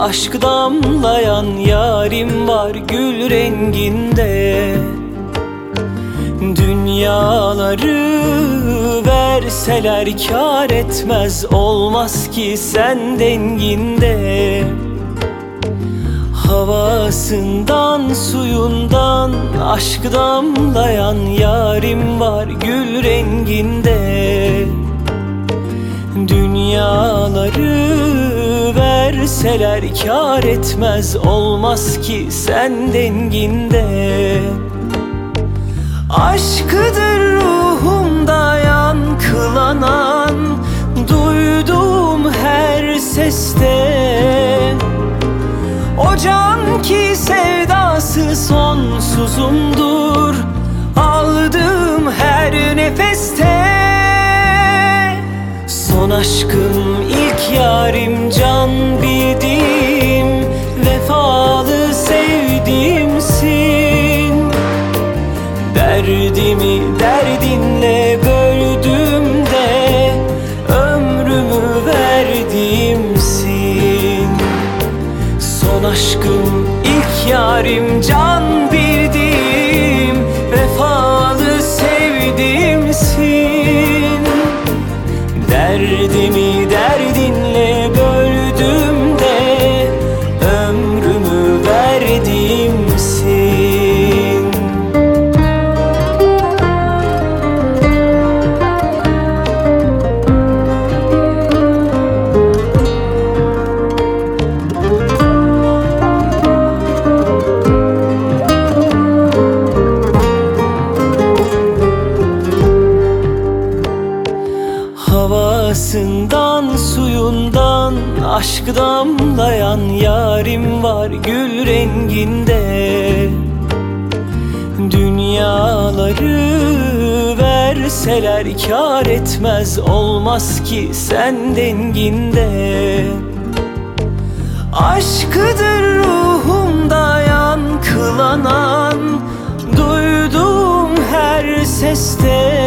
aşk damlayan yarim var gül renginde. Dünyaları verseler kâr etmez, olmaz ki sen denginde. Havasından suyundan aşk damlayan yarim var gül renginde. Dünyaları verseler kâr etmez, olmaz ki sen denginde. Aşkıdır ruhumda yankılanan, duyduğum her seste. O can ki sevdası sonsuzumdur, aldığım her nefeste. Son aşkım, ilk yarim, can bildiğim, vefalı sevdiğimsin. Derdimi derdinle böldüğümde ömrümü verdiğimsin. Son aşkım, ilk yarim, can bildiğim, vefalı sevdiğimsin. Derdimi derdinle böldüğümde ömrümü verdiğimsin. Havasından suyundan aşk damlayan yarim var gül renginde. Dünyaları verseler kâr etmez, olmaz ki sen denginde. Aşkıdır ruhumda yankılanan, duyduğum her seste.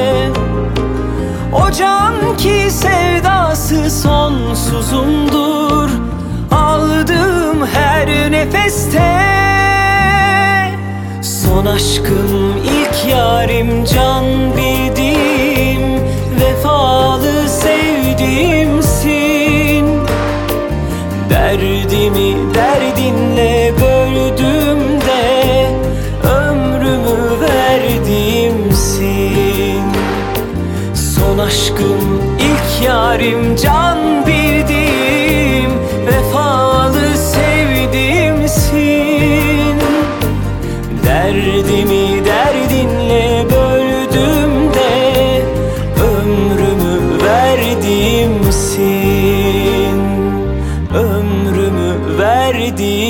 O can ki sevdası sonsuzumdur, aldığım her nefeste. Son aşkım, ilk yarim, can bildiğim, vefalı sevdiğimsin. Derdimi derdinle böldüğümde ömrümü verdiğimsin. Son aşkım, ilk yarim, can bildiğim, vefalı sevdiğimsin. Derdimi derdinle böldüğümde ömrümü verdiğimsin. Ömrümü verdiğimsin.